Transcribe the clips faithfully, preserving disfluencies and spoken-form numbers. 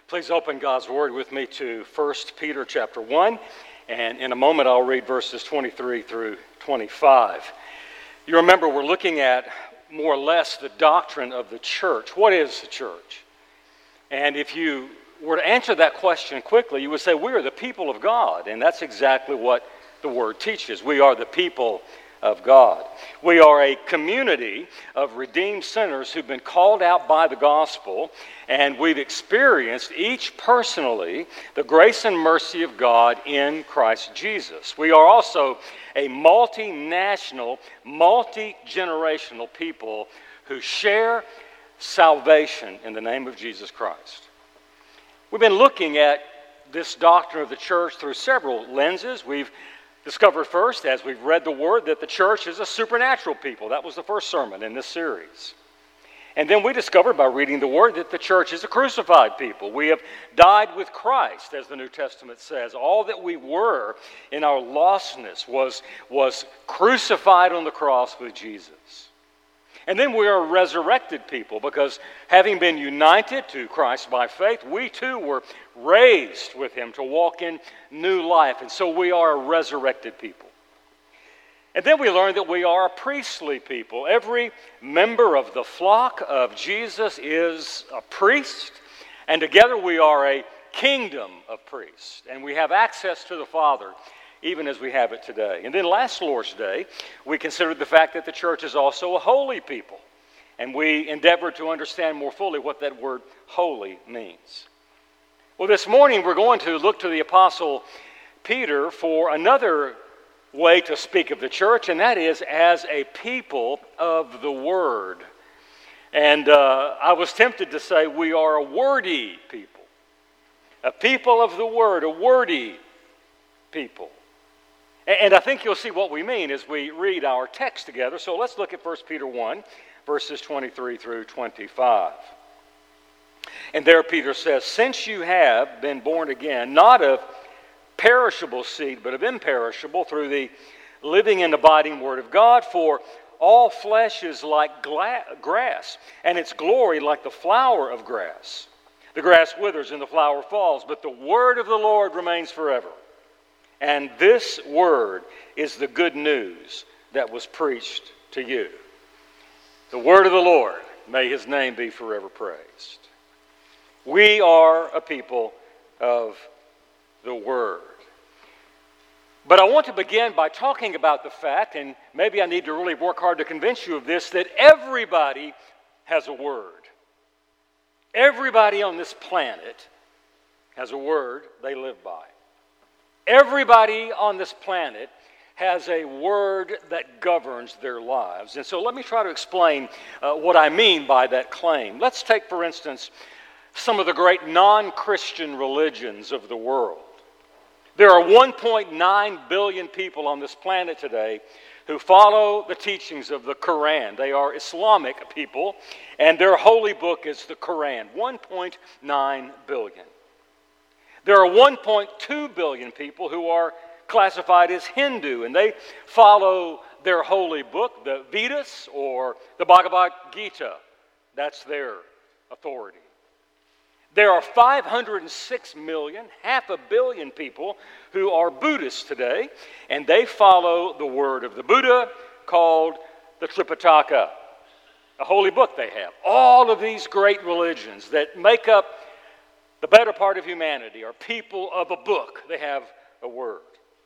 Please open God's Word with me to First Peter chapter one, and in a moment I'll read verses twenty-three through twenty-five. You remember we're looking at more or less the doctrine of the church. What is the church? And if you were to answer that question quickly, you would say we are the people of God, and that's exactly what the Word teaches. We are the people of God. We are a community of redeemed sinners who've been called out by the gospel, and we've experienced each personally the grace and mercy of God in Christ Jesus. We are also a multinational, multi-generational people who share salvation in the name of Jesus Christ. We've been looking at this doctrine of the church through several lenses. We've discovered first, as we've read the Word, that the church is a supernatural people. That was the first sermon in this series. And then we discovered by reading the Word that the church is a crucified people. We have died with Christ, as the New Testament says. All that we were in our lostness was, was crucified on the cross with Jesus. And then we are a resurrected people because having been united to Christ by faith, we too were raised with Him to walk in new life. And so we are a resurrected people. And then we learned that we are a priestly people. Every member of the flock of Jesus is a priest, and together we are a kingdom of priests. And we have access to the Father even as we have it today. And then last Lord's Day, we considered the fact that the church is also a holy people. And we endeavored to understand more fully what that word holy means. Well, this morning we're going to look to the Apostle Peter for another way to speak of the church, and that is as a people of the Word. And uh, I was tempted to say we are a wordy people. A people of the Word, a wordy people. And I think you'll see what we mean as we read our text together. So let's look at First Peter one, verses twenty-three through twenty-five. And there Peter says, "Since you have been born again, not of perishable seed, but of imperishable, through the living and abiding Word of God, for all flesh is like gla- grass, and its glory like the flower of grass. The grass withers and the flower falls, but the Word of the Lord remains forever. And this word is the good news that was preached to you." The word of the Lord, may His name be forever praised. We are a people of the Word. But I want to begin by talking about the fact, and maybe I need to really work hard to convince you of this, that everybody has a word. Everybody on this planet has a word they live by. Everybody on this planet has a word that governs their lives. And so let me try to explain uh, what I mean by that claim. Let's take, for instance, some of the great non-Christian religions of the world. There are one point nine billion people on this planet today who follow the teachings of the Quran. They are Islamic people, and their holy book is the Quran. one point nine billion. There are one point two billion people who are classified as Hindu, and they follow their holy book, the Vedas or the Bhagavad Gita. That's their authority. There are five hundred six million, half a billion people who are Buddhists today, and they follow the word of the Buddha called the Tripitaka, a holy book they have. All of these great religions that make up the better part of humanity are people of a book. They have a word.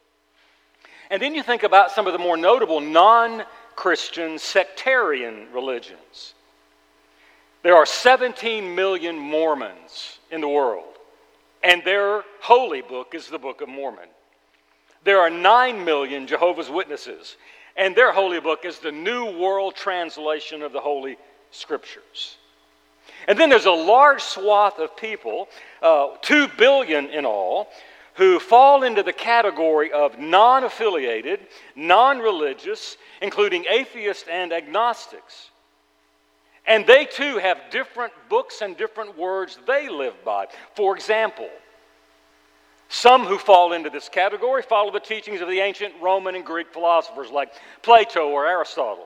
And then you think about some of the more notable non-Christian sectarian religions. There are seventeen million Mormons in the world, and their holy book is the Book of Mormon. There are nine million Jehovah's Witnesses, and their holy book is the New World Translation of the Holy Scriptures. And then there's a large swath of people, uh, two billion in all, who fall into the category of non-affiliated, non-religious, including atheists and agnostics. And they too have different books and different words they live by. For example, some who fall into this category follow the teachings of the ancient Roman and Greek philosophers like Plato or Aristotle.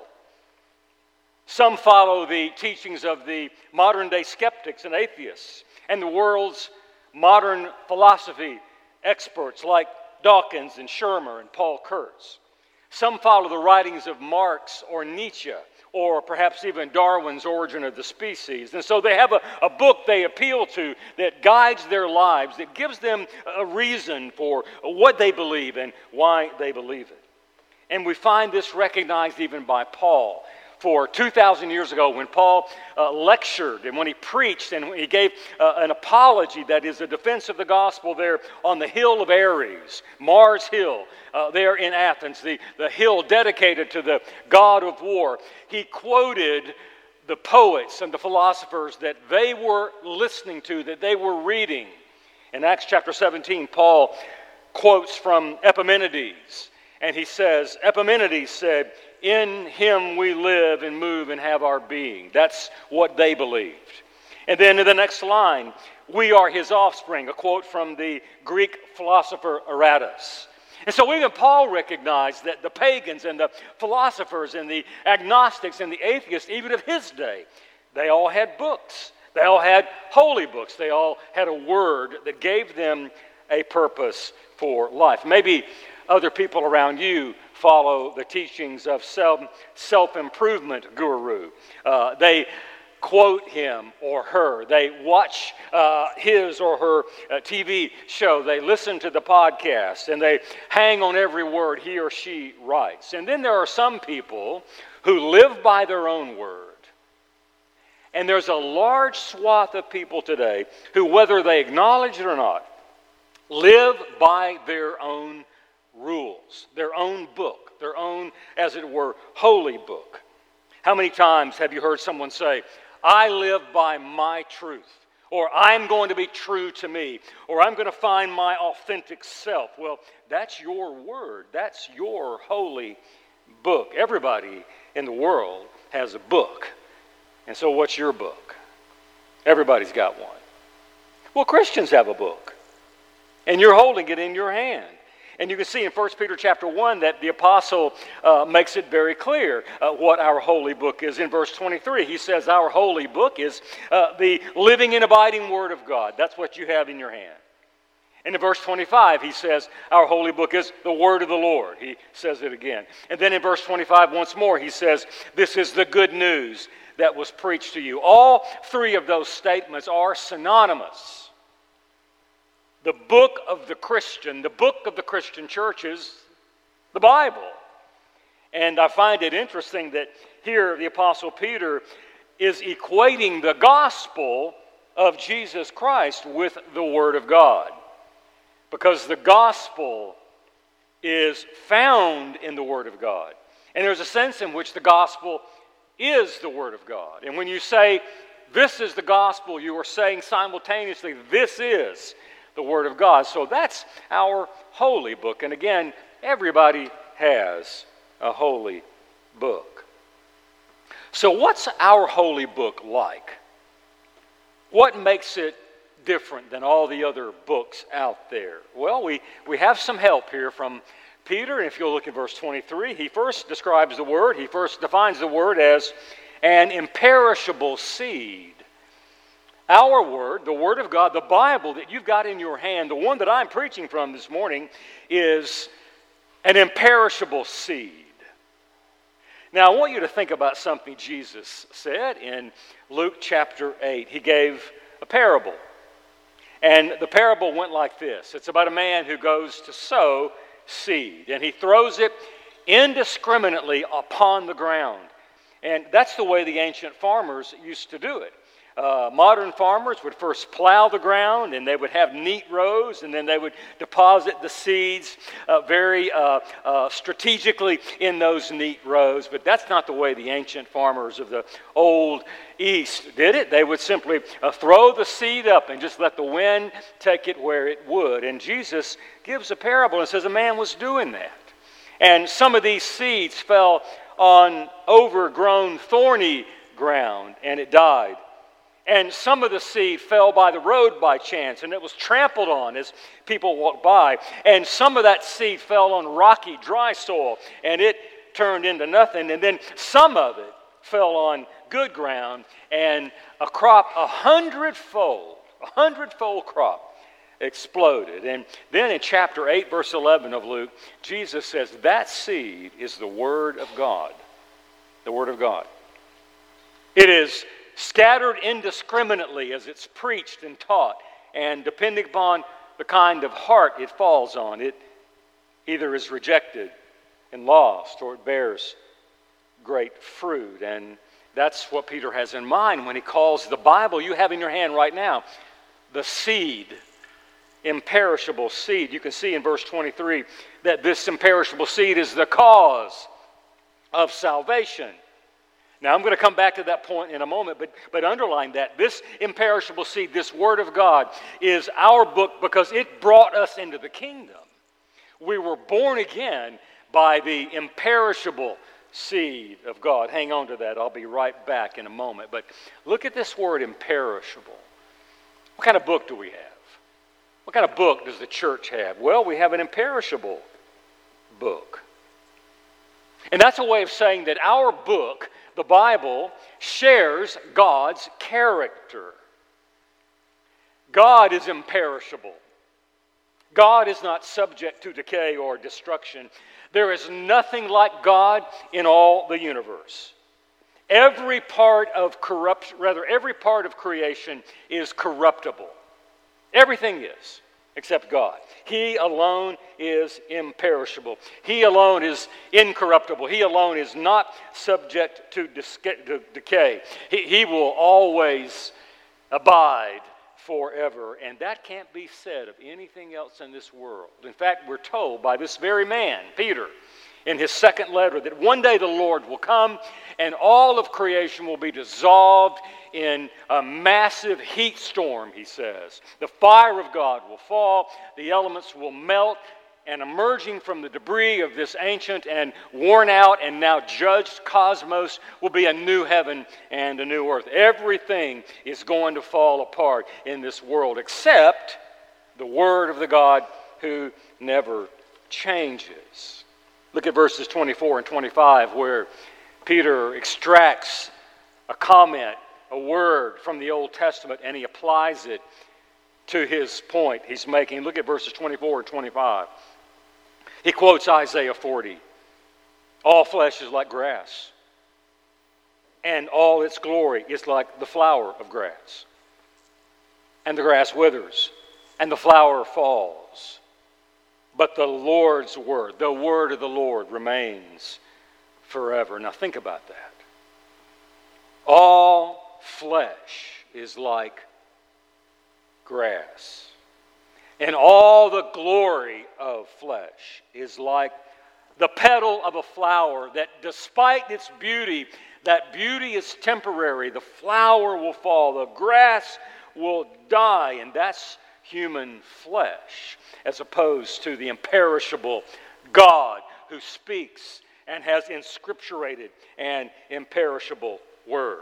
Some follow the teachings of the modern-day skeptics and atheists and the world's modern philosophy experts like Dawkins and Shermer and Paul Kurtz. Some follow the writings of Marx or Nietzsche, or perhaps even Darwin's Origin of the Species. And so they have a, a book they appeal to that guides their lives, that gives them a reason for what they believe and why they believe it. And we find this recognized even by Paul. For two thousand years ago, when Paul uh, lectured and when he preached and he gave uh, an apology, that is a defense of the gospel there on the hill of Ares, Mars Hill, uh, there in Athens, the, the hill dedicated to the god of war, he quoted the poets and the philosophers that they were listening to, that they were reading. In Acts chapter seventeen, Paul quotes from Epimenides, and he says, Epimenides said, "In him we live and move and have our being." That's what they believed. And then in the next line, "We are his offspring," a quote from the Greek philosopher Aratus. And so even Paul recognized that the pagans and the philosophers and the agnostics and the atheists, even of his day, they all had books. They all had holy books. They all had a word that gave them a purpose for life. Maybe other people around you follow the teachings of self, self-improvement guru. Uh, they quote him or her. They watch uh, his or her uh, T V show. They listen to the podcast, and they hang on every word he or she writes. And then there are some people who live by their own word. And there's a large swath of people today who, whether they acknowledge it or not, live by their own rules, their own book, their own, as it were, holy book. How many times have you heard someone say, "I live by my truth," or "I'm going to be true to me," or "I'm going to find my authentic self"? Well, that's your word. That's your holy book. Everybody in the world has a book. And so what's your book? Everybody's got one. Well, Christians have a book, and you're holding it in your hand. And you can see in First Peter chapter one that the apostle uh, makes it very clear uh, what our holy book is. In verse twenty-three, he says our holy book is uh, the living and abiding Word of God. That's what you have in your hand. And in verse twenty-five, he says our holy book is the Word of the Lord. He says it again. And then in verse twenty-five, once more, he says this is the good news that was preached to you. All three of those statements are synonymous. The book of the Christian, the book of the Christian church is the Bible. And I find it interesting that here the Apostle Peter is equating the gospel of Jesus Christ with the Word of God. Because the gospel is found in the Word of God. And there's a sense in which the gospel is the Word of God. And when you say, this is the gospel, you are saying simultaneously, this is the Word of God. So that's our holy book. And again, everybody has a holy book. So what's our holy book like? What makes it different than all the other books out there? Well, we, we have some help here from Peter. And if you'll look at verse twenty-three, he first describes the Word. He first defines the Word as an imperishable seed. Our Word, the Word of God, the Bible that you've got in your hand, the one that I'm preaching from this morning, is an imperishable seed. Now, I want you to think about something Jesus said in Luke chapter eight. He gave a parable. And the parable went like this. It's about a man who goes to sow seed. And he throws it indiscriminately upon the ground. And that's the way the ancient farmers used to do it. Uh, modern farmers would first plow the ground, and they would have neat rows, and then they would deposit the seeds uh, very uh, uh, strategically in those neat rows. But that's not the way the ancient farmers of the old East did it. They would simply uh, throw the seed up and just let the wind take it where it would. And Jesus gives a parable and says a man was doing that. And some of these seeds fell on overgrown, thorny ground, and it died. And some of the seed fell by the road by chance, and it was trampled on as people walked by. And some of that seed fell on rocky, dry soil, and it turned into nothing. And then some of it fell on good ground, and a crop, a hundredfold, a hundredfold crop exploded. And then in chapter eight, verse eleven of Luke, Jesus says that seed is the Word of God. The Word of God. It is scattered indiscriminately as it's preached and taught. And depending upon the kind of heart it falls on, it either is rejected and lost, or it bears great fruit. And that's what Peter has in mind when he calls the Bible you have in your hand right now the seed, imperishable seed. You can see in verse twenty-three that this imperishable seed is the cause of salvation. Now, I'm going to come back to that point in a moment, but, but underline that. This imperishable seed, this Word of God, is our book because it brought us into the kingdom. We were born again by the imperishable seed of God. Hang on to that. I'll be right back in a moment. But look at this word imperishable. What kind of book do we have? What kind of book does the church have? Well, we have an imperishable book. And that's a way of saying that our book, the Bible, shares God's character. God is imperishable. God is not subject to decay or destruction. There is nothing like God in all the universe. Every part of corrupt, rather, every part of creation is corruptible. Everything is, except God. He alone is imperishable. He alone is incorruptible. He alone is not subject to decay. He, he will always abide forever. And that can't be said of anything else in this world. In fact, we're told by this very man, Peter, in his second letter, that one day the Lord will come and all of creation will be dissolved in a massive heat storm, he says. The fire of God will fall, the elements will melt, and emerging from the debris of this ancient and worn out and now judged cosmos will be a new heaven and a new earth. Everything is going to fall apart in this world except the Word of the God who never changes. Look at verses twenty-four and twenty-five where Peter extracts a comment, a word from the Old Testament, and he applies it to his point he's making. Look at verses twenty-four and twenty-five. He quotes Isaiah forty. All flesh is like grass, and all its glory is like the flower of grass. And the grass withers, and the flower falls. But the Lord's word, the word of the Lord, remains forever. Now think about that. All flesh is like grass, and all the glory of flesh is like the petal of a flower that despite its beauty, that beauty is temporary. The flower will fall, the grass will die, and that's human flesh, as opposed to the imperishable God who speaks and has inscripturated an imperishable word.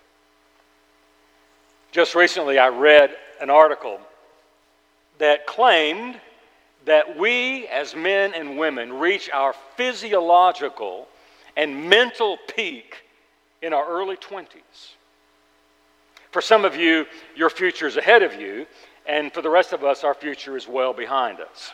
Just recently I read an article that claimed that we as men and women reach our physiological and mental peak in our early twenties. For some of you, your future is ahead of you, and for the rest of us, our future is well behind us.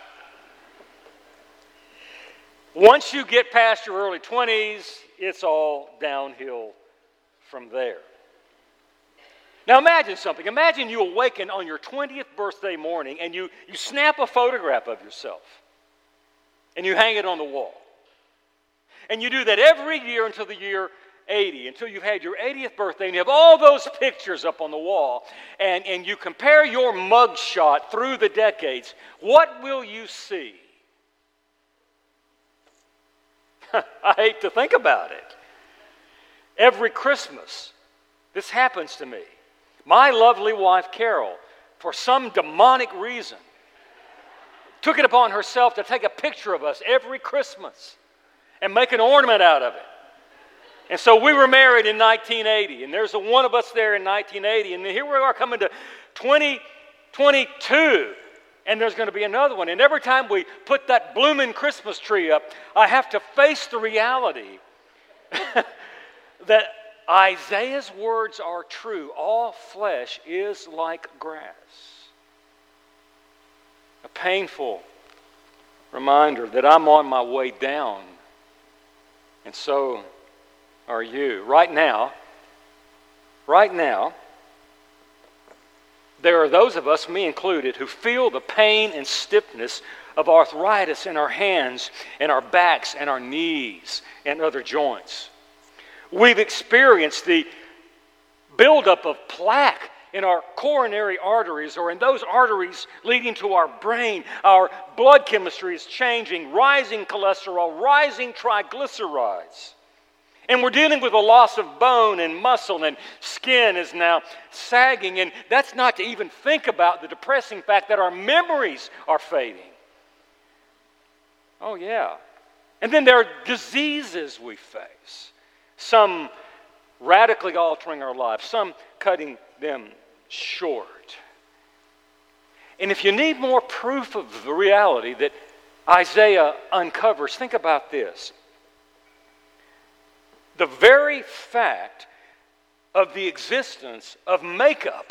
Once you get past your early twenties, it's all downhill from there. Now imagine something. Imagine you awaken on your twentieth birthday morning and you, you snap a photograph of yourself and you hang it on the wall. And you do that every year until the year eighty, until you've had your eightieth birthday, and you have all those pictures up on the wall, and, and you compare your mugshot through the decades. What will you see? I hate to think about it. Every Christmas, this happens to me. My lovely wife, Carol, for some demonic reason, took it upon herself to take a picture of us every Christmas and make an ornament out of it. And so we were married in nineteen eighty, and there's a one of us there in nineteen eighty, and here we are coming to twenty twenty-two, and there's going to be another one. And every time we put that blooming Christmas tree up, I have to face the reality that Isaiah's words are true. All flesh is like grass. a painful reminder that I'm on my way down, and so are you. Right now, right now, there are those of us, me included, who feel the pain and stiffness of arthritis in our hands and our backs and our knees and other joints. We've experienced the buildup of plaque in our coronary arteries or in those arteries leading to our brain. Our blood chemistry is changing, rising cholesterol, rising triglycerides. And we're dealing with a loss of bone and muscle, and skin is now sagging. And that's not to even think about the depressing fact that our memories are fading. Oh, yeah. And then there are diseases we face. Some radically altering our lives, some cutting them short. And if you need more proof of the reality that Isaiah uncovers, think about this. The very fact of the existence of makeup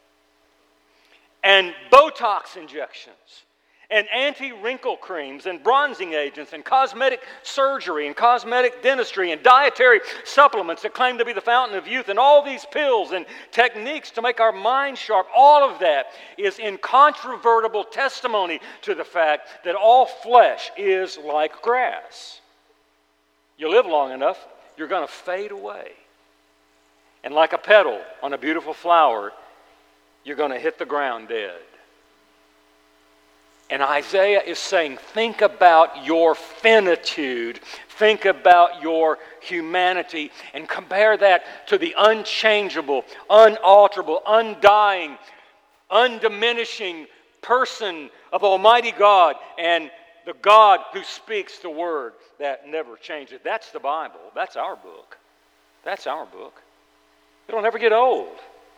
and Botox injections and anti-wrinkle creams and bronzing agents and cosmetic surgery and cosmetic dentistry and dietary supplements that claim to be the fountain of youth and all these pills and techniques to make our minds sharp, all of that is incontrovertible testimony to the fact that all flesh is like grass. You live long enough, you're going to fade away. And like a petal on a beautiful flower, you're going to hit the ground dead. And Isaiah is saying, think about your finitude. Think about your humanity and compare that to the unchangeable, unalterable, undying, undiminishing person of Almighty God and the God who speaks the word that never changes. That's the Bible. That's our book. That's our book. It'll never get old.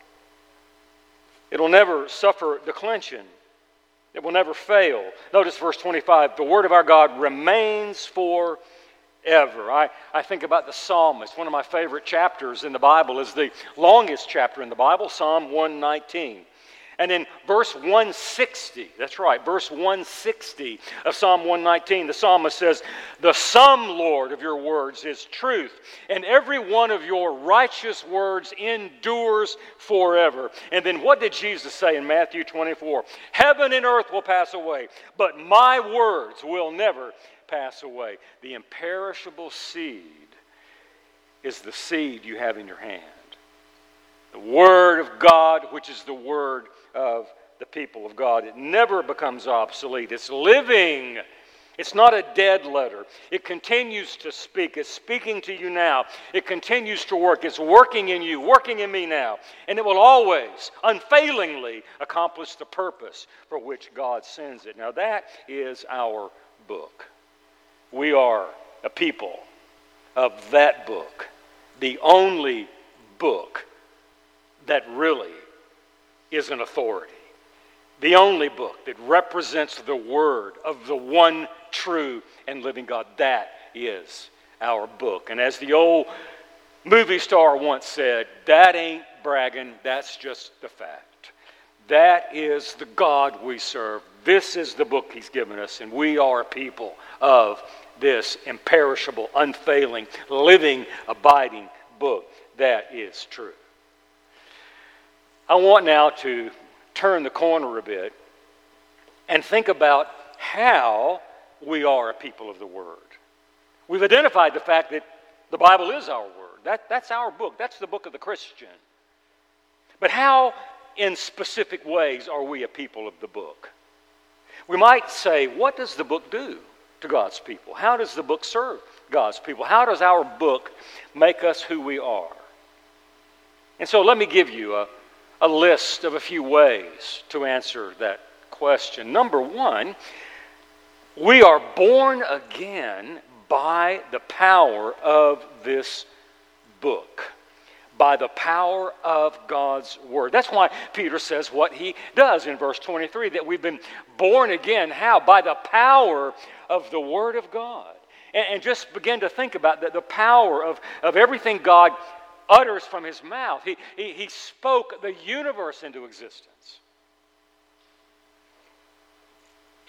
It'll never suffer declension. It will never fail. Notice verse twenty-five. The word of our God remains forever. I, I think about the psalmist. One of my favorite chapters in the Bible is the longest chapter in the Bible, Psalm one nineteen. And in verse one sixty, that's right, verse one sixty of Psalm one nineteen, the psalmist says, the sum, Lord, of your words is truth, and every one of your righteous words endures forever. And then what did Jesus say in Matthew twenty-four? Heaven and earth will pass away, but my words will never pass away. The imperishable seed is the seed you have in your hand. The Word of God, which is the Word of the people of God. It never becomes obsolete. It's living. It's not a dead letter. It continues to speak. It's speaking to you now. It continues to work. It's working in you, working in me now. And it will always, unfailingly, accomplish the purpose for which God sends it. Now that is our book. We are a people of that book. The only book that really is an authority. The only book that represents the word of the one true and living God. That is our book. And as the old movie star once said, that ain't bragging, that's just the fact. That is the God we serve. This is the book He's given us, and we are a people of this imperishable, unfailing, living, abiding book. That is true. I want now to turn the corner a bit and think about how we are a people of the Word. We've identified the fact that the Bible is our Word. That, that's our book. That's the book of the Christian. But how, in specific ways, are we a people of the book? We might say, what does the book do to God's people? How does the book serve God's people? How does our book make us who we are? And so let me give you a a list of a few ways to answer that question. Number one, we are born again by the power of this book, by the power of God's Word. That's why Peter says what he does in verse twenty-three, that we've been born again. How? By the power of the Word of God. And, and just begin to think about the, the power of, of everything God utters from His mouth. He, he, he spoke the universe into existence.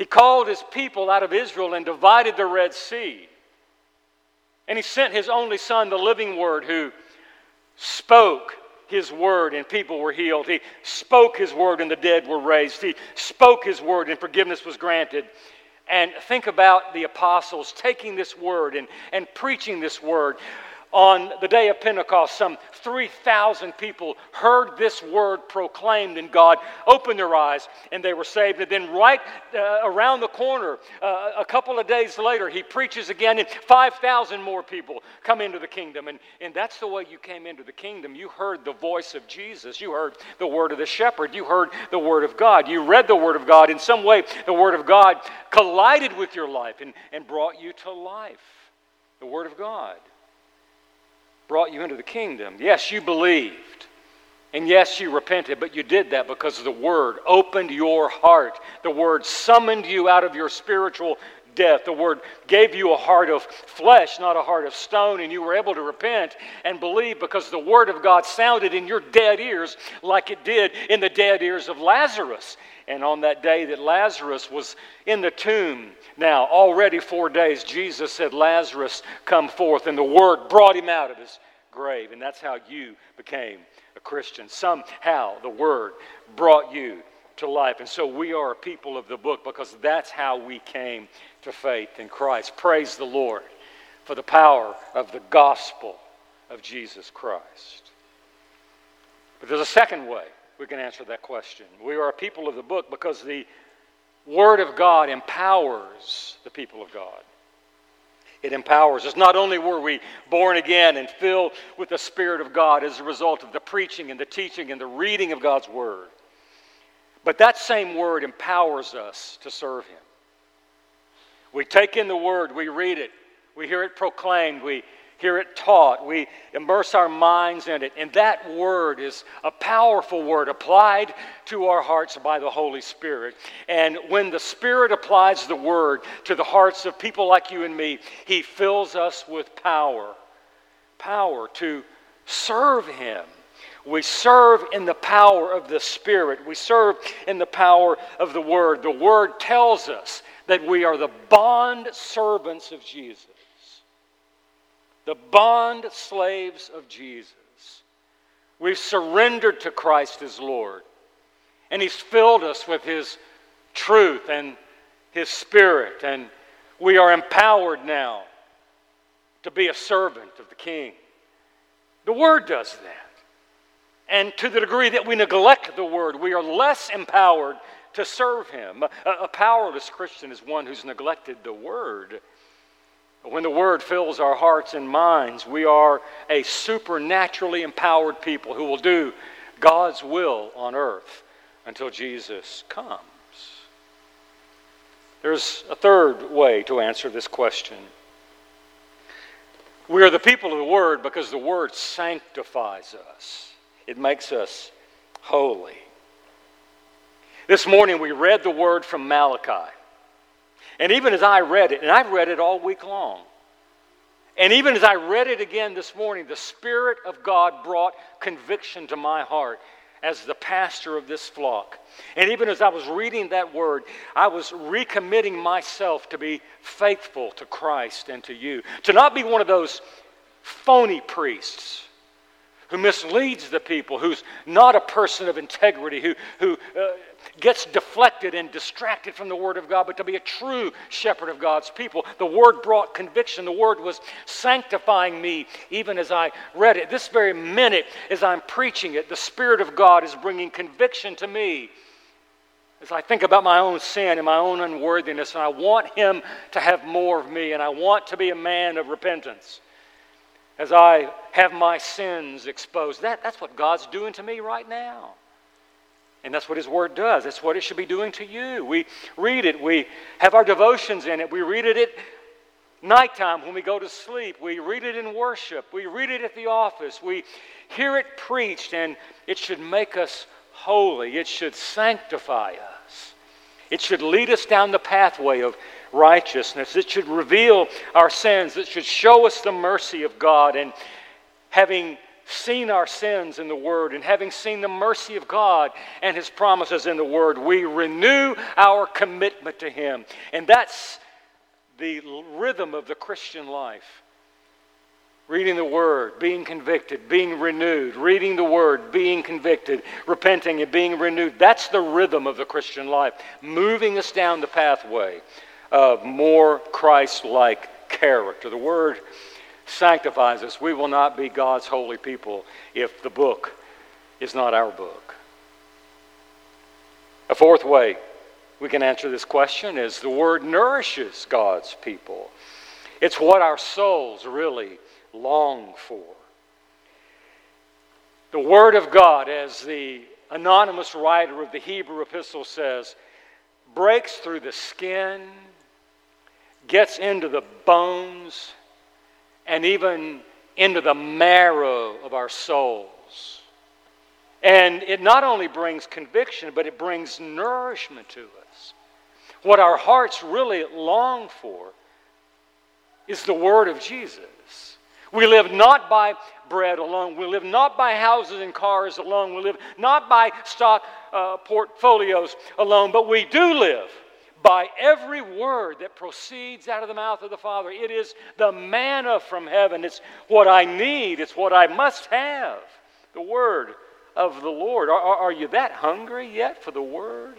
He called his people out of Israel and divided the Red Sea. And he sent his only Son, the living Word, who spoke his word and people were healed. He spoke his word and the dead were raised. He spoke his word and forgiveness was granted. And think about the apostles taking this word and, and preaching this word. On the day of Pentecost, some three thousand people heard this word proclaimed, and God opened their eyes, and they were saved. And then right uh, around the corner, uh, a couple of days later, he preaches again, and five thousand more people come into the kingdom. And, and that's the way you came into the kingdom. You heard the voice of Jesus. You heard the word of the shepherd. You heard the word of God. You read the word of God. In some way, the word of God collided with your life and, and brought you to life. The word of God brought you into the kingdom. Yes, you believed. And yes, you repented, but you did that because the Word opened your heart. The Word summoned you out of your spiritual death. The Word gave you a heart of flesh, not a heart of stone, and you were able to repent and believe because the Word of God sounded in your dead ears like it did in the dead ears of Lazarus. And on that day that Lazarus was in the tomb, now already four days, Jesus said, "Lazarus, come forth." And the Word brought him out of his grave. And that's how you became a Christian. Somehow the Word brought you to life. And so we are a people of the book because that's how we came to faith in Christ. Praise the Lord for the power of the gospel of Jesus Christ. But there's a second way we can answer that question. We are a people of the book because the Word of God empowers the people of God. It empowers us. Not only were we born again and filled with the Spirit of God as a result of the preaching and the teaching and the reading of God's Word, but that same Word empowers us to serve Him. We take in the Word, we read it, we hear it proclaimed, we hear it taught, we immerse our minds in it, and that word is a powerful word applied to our hearts by the Holy Spirit. And when the Spirit applies the word to the hearts of people like you and me, He fills us with power, power to serve Him. We serve in the power of the Spirit. We serve in the power of the Word. The Word tells us that we are the bond servants of Jesus. The bond slaves of Jesus. We've surrendered to Christ as Lord. And He's filled us with His truth and His Spirit. And we are empowered now to be a servant of the King. The Word does that. And to the degree that we neglect the Word, we are less empowered to serve Him. A, a powerless Christian is one who's neglected the Word. But when the Word fills our hearts and minds, we are a supernaturally empowered people who will do God's will on earth until Jesus comes. There's a third way to answer this question. We are the people of the Word because the Word sanctifies us. It makes us holy. This morning we read the Word from Malachi. And even as I read it, and I've read it all week long, and even as I read it again this morning, the Spirit of God brought conviction to my heart as the pastor of this flock. And even as I was reading that word, I was recommitting myself to be faithful to Christ and to you. To not be one of those phony priests who misleads the people, who's not a person of integrity, who, who uh, gets deflected and distracted from the Word of God, but to be a true shepherd of God's people. The Word brought conviction. The Word was sanctifying me even as I read it. This very minute, as I'm preaching it, the Spirit of God is bringing conviction to me as I think about my own sin and my own unworthiness, and I want Him to have more of me, and I want to be a man of repentance. As I have my sins exposed. That, that's what God's doing to me right now. And that's what His Word does. That's what it should be doing to you. We read it. We have our devotions in it. We read it at nighttime when we go to sleep. We read it in worship. We read it at the office. We hear it preached, and it should make us holy. It should sanctify us. It should lead us down the pathway of righteousness. It should reveal our sins. It should show us the mercy of God. And having seen our sins in the Word, and having seen the mercy of God and His promises in the Word, we renew our commitment to Him. And that's the rhythm of the Christian life. Reading the Word, being convicted, being renewed. Reading the Word, being convicted, repenting and being renewed. That's the rhythm of the Christian life, moving us down the pathway of more Christ-like character. The Word sanctifies us. We will not be God's holy people if the book is not our book. A fourth way we can answer this question is the Word nourishes God's people. It's what our souls really long for. The Word of God, as the anonymous writer of the Hebrew epistle says, breaks through the skin, gets into the bones, and even into the marrow of our souls. And it not only brings conviction, but it brings nourishment to us. What our hearts really long for is the Word of Jesus. We live not by bread alone. We live not by houses and cars alone. We live not by stock uh, portfolios alone, but we do live by every word that proceeds out of the mouth of the Father. It is the manna from heaven. It's what I need. It's what I must have. The Word of the Lord. Are, are you that hungry yet for the Word?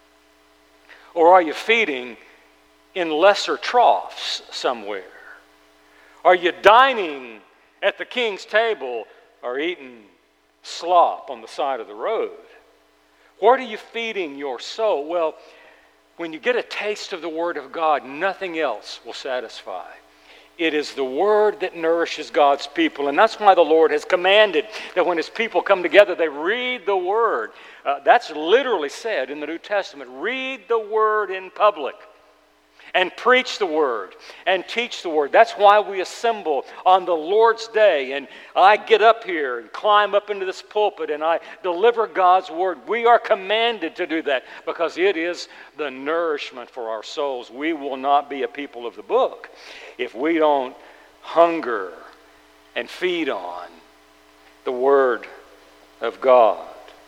Or are you feeding in lesser troughs somewhere? Are you dining at the King's table or eating slop on the side of the road? What are you feeding your soul? Well, when you get a taste of the Word of God, nothing else will satisfy. It is the Word that nourishes God's people. And that's why the Lord has commanded that when His people come together, they read the Word. Uh, that's literally said in the New Testament. Read the Word in public. And preach the Word and teach the Word. That's why we assemble on the Lord's Day. And I get up here and climb up into this pulpit and I deliver God's Word. We are commanded to do that because it is the nourishment for our souls. We will not be a people of the book if we don't hunger and feed on the Word of God.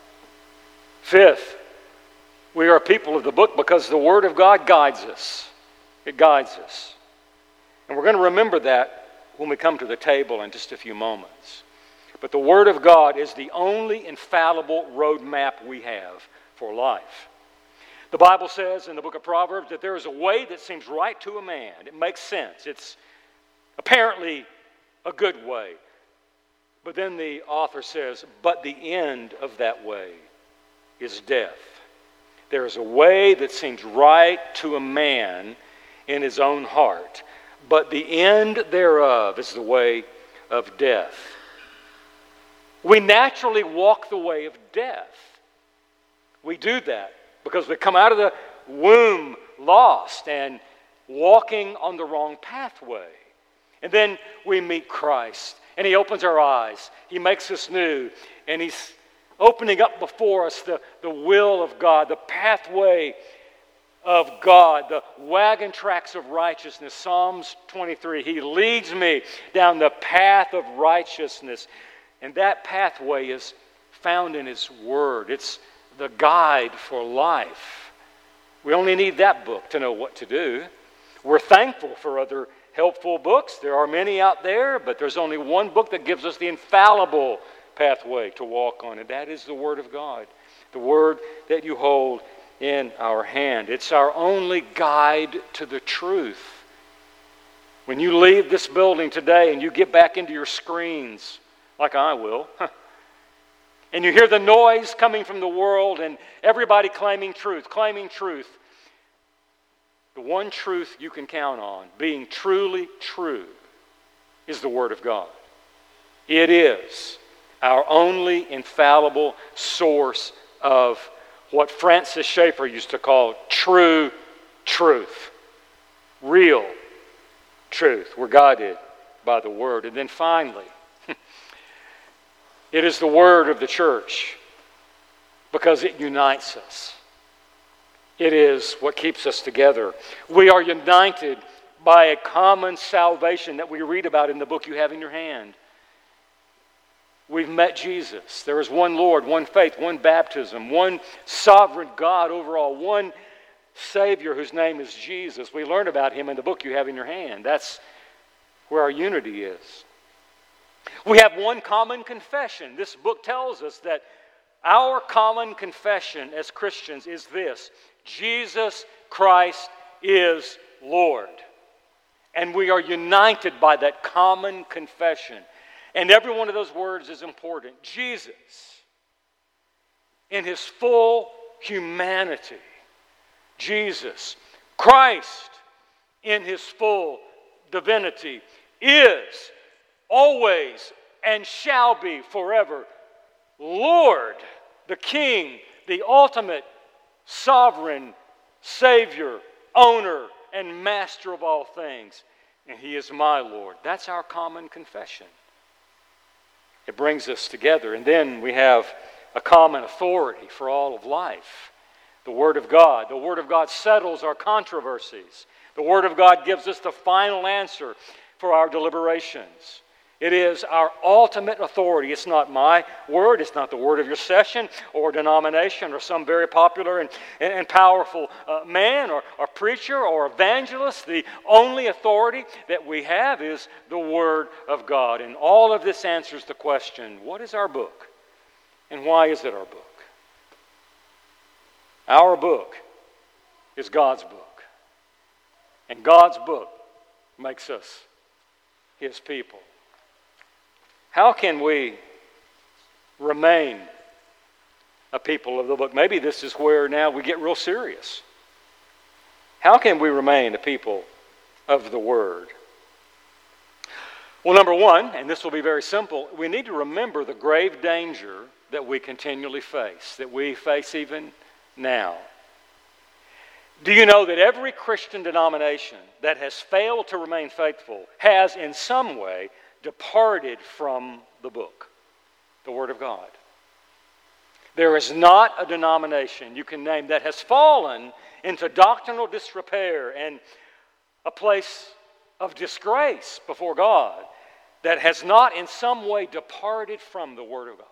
Fifth, we are a people of the book because the Word of God guides us. It guides us. And we're going to remember that when we come to the table in just a few moments. But the Word of God is the only infallible roadmap we have for life. The Bible says in the book of Proverbs that there is a way that seems right to a man. It makes sense. It's apparently a good way. But then the author says, but the end of that way is death. There is a way that seems right to a man in his own heart, but the end thereof is the way of death. We naturally walk the way of death. We do that because we come out of the womb lost and walking on the wrong pathway. And then we meet Christ, and He opens our eyes. He makes us new, and He's opening up before us the, the will of God, the pathway of God, the wagon tracks of righteousness. Psalms twenty-three, He leads me down the path of righteousness. And that pathway is found in His Word. It's the guide for life. We only need that book to know what to do. We're thankful for other helpful books. There are many out there, but there's only one book that gives us the infallible pathway to walk on, and that is the Word of God, the Word that you hold in our hand. It's our only guide to the truth. When you leave this building today and you get back into your screens, like I will, and you hear the noise coming from the world and everybody claiming truth, claiming truth, the one truth you can count on, being truly true, is the Word of God. It is our only infallible source of what Francis Schaeffer used to call true truth. Real truth. We're guided by the Word. And then finally, it is the Word of the church because it unites us. It is what keeps us together. We are united by a common salvation that we read about in the book you have in your hand. we've met Jesus. There is one Lord, one faith, one baptism, one sovereign God over all, one Savior whose name is Jesus. We learn about him in the book you have in your hand. That's where our unity is. We have one common confession. This book tells us that our common confession as Christians is this: Jesus Christ is Lord. And we are united by that common confession. And every one of those words is important. Jesus, in his full humanity. Jesus, Christ, in his full divinity, is always and shall be forever Lord, the King, the ultimate sovereign Savior, owner, and master of all things. And he is my Lord. That's our common confession. It brings us together. And then we have a common authority for all of life. The Word of God. The Word of God settles our controversies. The Word of God gives us the final answer for our deliberations. It is our ultimate authority. It's not my word. It's not the word of your session or denomination or some very popular and, and, and powerful uh, man or, or preacher or evangelist. The only authority that we have is the Word of God. And all of this answers the question, what is our book? And why is it our book? Our book is God's book. And God's book makes us His people. How can we remain a people of the book? Maybe this is where now we get real serious. How can we remain a people of the Word? Well, number one, and this will be very simple, we need to remember the grave danger that we continually face, that we face even now. Do you know that every Christian denomination that has failed to remain faithful has in some way departed from the book, the Word of God? There is not a denomination you can name that has fallen into doctrinal disrepair and a place of disgrace before God that has not in some way departed from the Word of God.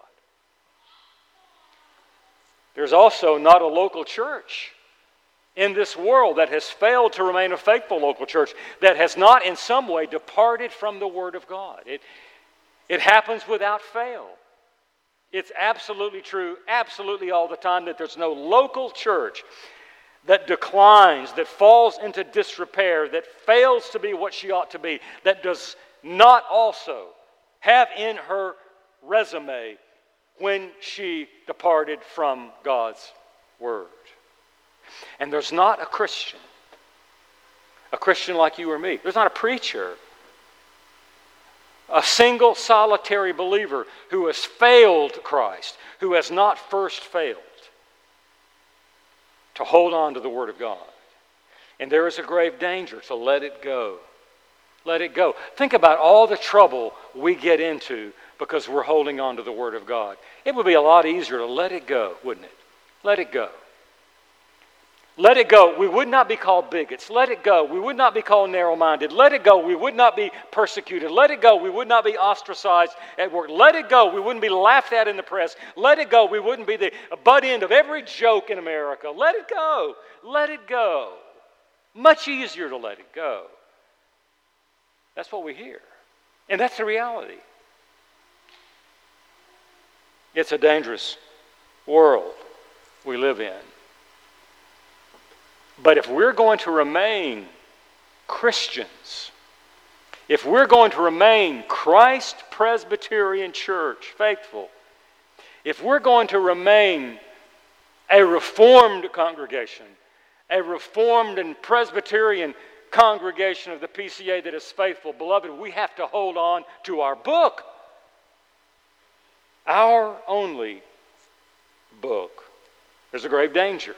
There's also not a local church in this world that has failed to remain a faithful local church that has not in some way departed from the Word of God. It, it happens without fail. It's absolutely true, absolutely all the time, that there's no local church that declines, that falls into disrepair, that fails to be what she ought to be, that does not also have in her resume when she departed from God's Word. And there's not a Christian, a Christian like you or me. There's not a preacher, a single solitary believer who has failed Christ, who has not first failed to hold on to the Word of God. And there is a grave danger to let it go. Let it go. Think about all the trouble we get into because we're holding on to the Word of God. It would be a lot easier to let it go, wouldn't it? Let it go. Let it go. We would not be called bigots. Let it go. We would not be called narrow-minded. Let it go. We would not be persecuted. Let it go. We would not be ostracized at work. Let it go. We wouldn't be laughed at in the press. Let it go. We wouldn't be the butt end of every joke in America. Let it go. Let it go. Much easier to let it go. That's what we hear. And that's the reality. It's a dangerous world we live in. But if we're going to remain Christians, if we're going to remain Christ Presbyterian Church faithful, if we're going to remain a reformed congregation, a reformed and Presbyterian congregation of the P C A that is faithful, beloved, we have to hold on to our book. Our only book. There's a grave danger.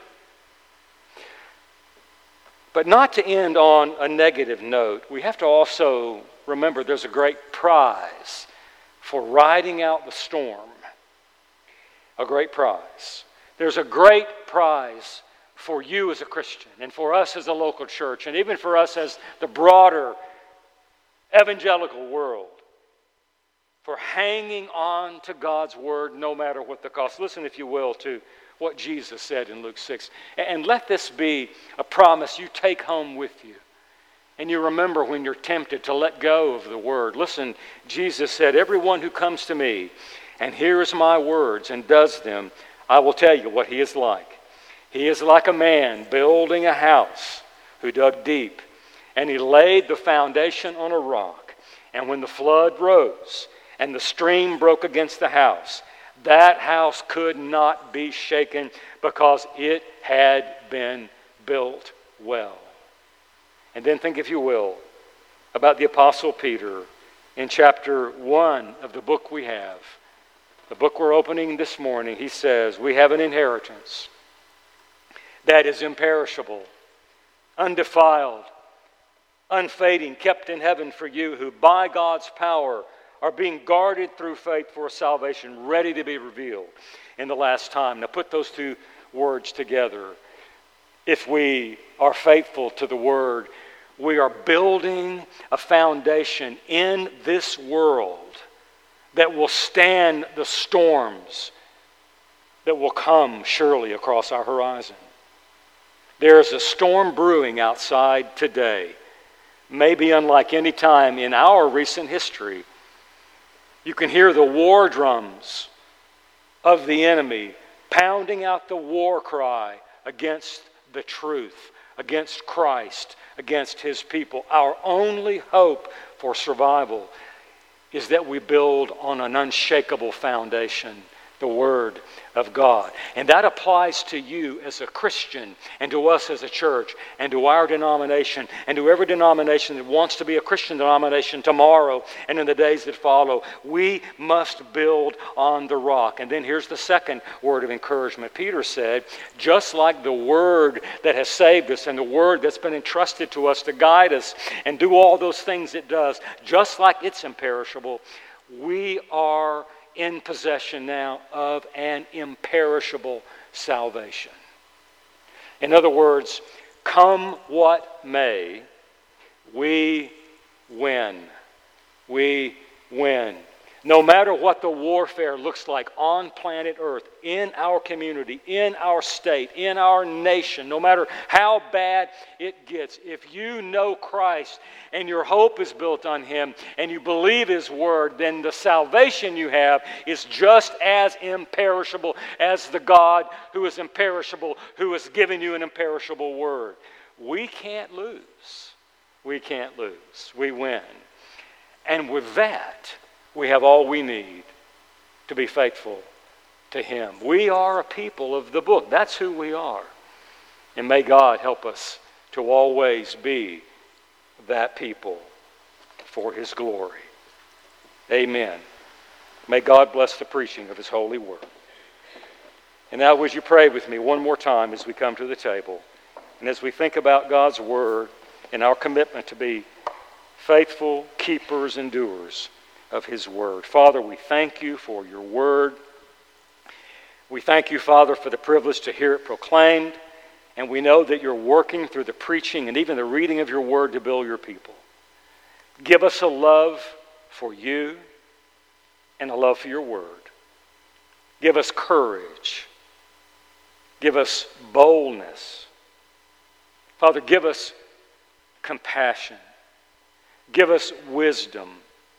But not to end on a negative note, we have to also remember there's a great prize for riding out the storm. A great prize. There's a great prize for you as a Christian and for us as a local church and even for us as the broader evangelical world. for hanging on to God's word no matter what the cost. Listen, if you will, to what Jesus said in Luke six. And let this be a promise you take home with you. And you remember when you're tempted to let go of the word. Listen, Jesus said, everyone who comes to me and hears my words and does them, I will tell you what he is like. He is like a man building a house who dug deep, and he laid the foundation on a rock. And when the flood rose and the stream broke against the house, that house could not be shaken because it had been built well. And then think, if you will, about the Apostle Peter in chapter one of the book we have. The book we're opening this morning, he says, we have an inheritance that is imperishable, undefiled, unfading, kept in heaven for you, who by God's power are being guarded through faith for salvation, ready to be revealed in the last time. Now put those two words together. If we are faithful to the word, we are building a foundation in this world that will stand the storms that will come surely across our horizon. There is a storm brewing outside today, maybe unlike any time in our recent history. You can hear the war drums of the enemy pounding out the war cry against the truth, against Christ, against his people. Our only hope for survival is that we build on an unshakable foundation, the Word of God. And that applies to you as a Christian, and to us as a church, and to our denomination, and to every denomination that wants to be a Christian denomination tomorrow and in the days that follow. We must build on the rock. And then here's the second word of encouragement. Peter said, just like the Word that has saved us and the Word that's been entrusted to us to guide us and do all those things it does, just like it's imperishable, we are in possession now of an imperishable salvation. In other words, come what may, we win. We win. No matter what the warfare looks like on planet Earth, in our community, in our state, in our nation, no matter how bad it gets, if you know Christ and your hope is built on Him and you believe His Word, then the salvation you have is just as imperishable as the God who is imperishable, who has given you an imperishable Word. We can't lose. We can't lose. We win. And with that, we have all we need to be faithful to Him. We are a people of the book. That's who we are. And may God help us to always be that people for His glory. Amen. May God bless the preaching of His holy word. And now would you pray with me one more time as we come to the table, and as we think about God's word and our commitment to be faithful keepers and doers of His word. Father, we thank You for Your word. We thank You, Father, for the privilege to hear it proclaimed, and we know that You're working through the preaching and even the reading of Your word to build Your people. Give us a love for You and a love for Your word. Give us courage. Give us boldness. Father, give us compassion. Give us wisdom.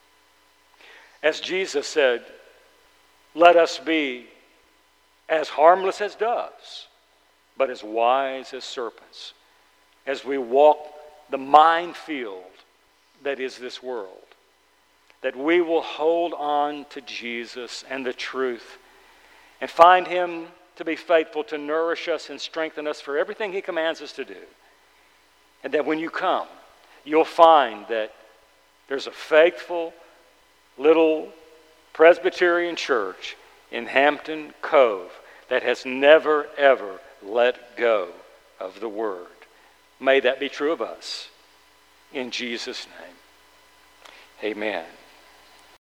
As Jesus said, let us be as harmless as doves, but as wise as serpents, as we walk the minefield that is this world, that we will hold on to Jesus and the truth and find Him to be faithful to nourish us and strengthen us for everything He commands us to do. And that when You come, you'll find that there's a faithful little Presbyterian church in Hampton Cove that has never, ever let go of the Word. May that be true of us. In Jesus' name, amen.